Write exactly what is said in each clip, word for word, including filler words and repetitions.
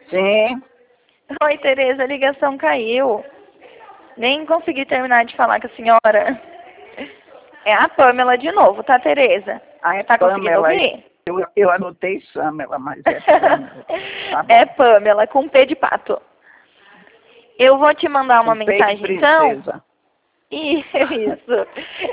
Sim. Oi, Tereza, a ligação caiu. Nem consegui terminar de falar com a senhora. É a Pamela de novo, tá, Tereza? Ah, é Tá conseguindo Pamela. ouvir? Eu, eu anotei Samela, mas é Pamela. Tá bom. É Pamela, com P de pato. Eu vou te mandar uma Com P de mensagem, então. princesa. Isso.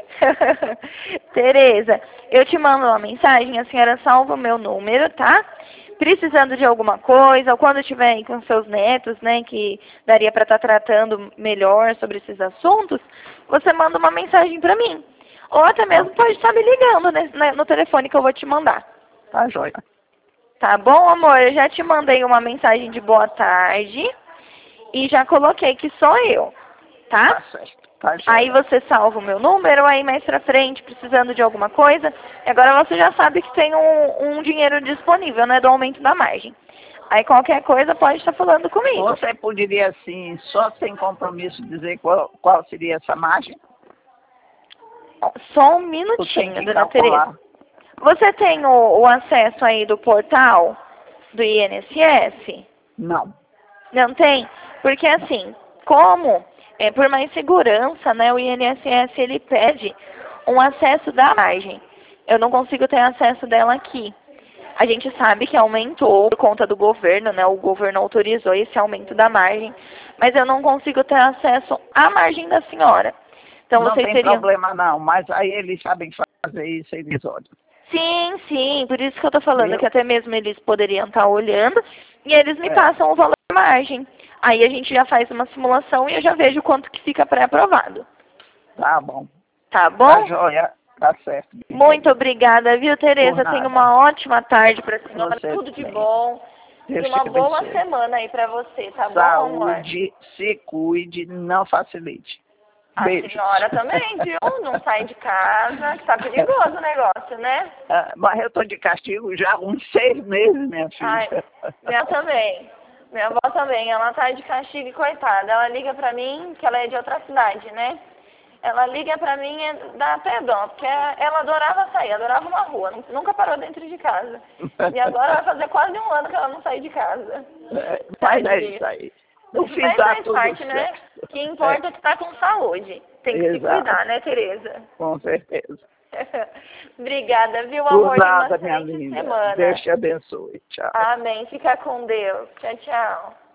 Tereza, eu te mando uma mensagem, a senhora salva o meu número, tá? Precisando de alguma coisa, ou quando estiver aí com seus netos, né, que daria para estar tratando melhor sobre esses assuntos, você manda uma mensagem para mim. Ou até mesmo pode estar me ligando, né, no telefone que eu vou te mandar. Tá joia. Tá bom, amor? Eu já te mandei uma mensagem de boa tarde e já coloquei que sou eu, tá? Tá certo. Tá joia. Aí você salva o meu número, aí mais pra frente, precisando de alguma coisa. E agora você já sabe que tem um, um dinheiro disponível, né, do aumento da margem. Aí qualquer coisa pode estar falando comigo. Você poderia, assim, só sem compromisso, dizer qual, qual seria essa margem? Só um Você tem minutinho, que dona calcular. Tereza. Você tem o, o acesso aí do portal do I N S S? Não. Não tem? Porque assim, como, é, por mais segurança, né, o I N S S ele pede um acesso da margem. Eu não consigo ter acesso dela aqui. A gente sabe que aumentou por conta do governo, né? O governo autorizou esse aumento da margem, mas eu não consigo ter acesso à margem da senhora. Então Não vocês tem teriam... problema não, mas aí eles sabem fazer isso, eles olham. Sim, sim, por isso que eu tô falando Viu? que até mesmo eles poderiam estar olhando e eles me É. passam o valor da margem. Aí a gente já faz uma simulação e eu já vejo quanto que fica pré-aprovado. Tá bom. Tá Tá bom? joia. Tá certo. Muito obrigada, viu, Por Tereza? nada. Tenha uma ótima tarde pra senhora, Você tudo de também. bom. Deus E uma te boa abençoe. semana aí pra você, tá bom, amor? Saúde, se cuide, não facilite. A Beijos. senhora também, viu? Não sai de casa, que tá perigoso o negócio, né? Ah, mas eu tô de castigo já há uns seis meses, minha Ai, filha. minha também. Minha avó também, ela tá de castigo e coitada. Ela liga pra mim, que ela é de outra cidade, né? Ela liga pra mim e dá até dó, porque ela adorava sair, adorava uma rua, nunca parou dentro de casa. E agora vai fazer quase um ano que ela não sai de casa. É, mas é isso aí. No fim Mas dá faz tudo parte, né? certo. O que importa é que tá com saúde. Tem que se Exato. cuidar, né, Tereza? Com certeza. Obrigada, viu, Por amor? Tenha uma nada, minha excelente linda. semana. Deus te abençoe. Tchau. Amém. Fica com Deus. Tchau, tchau.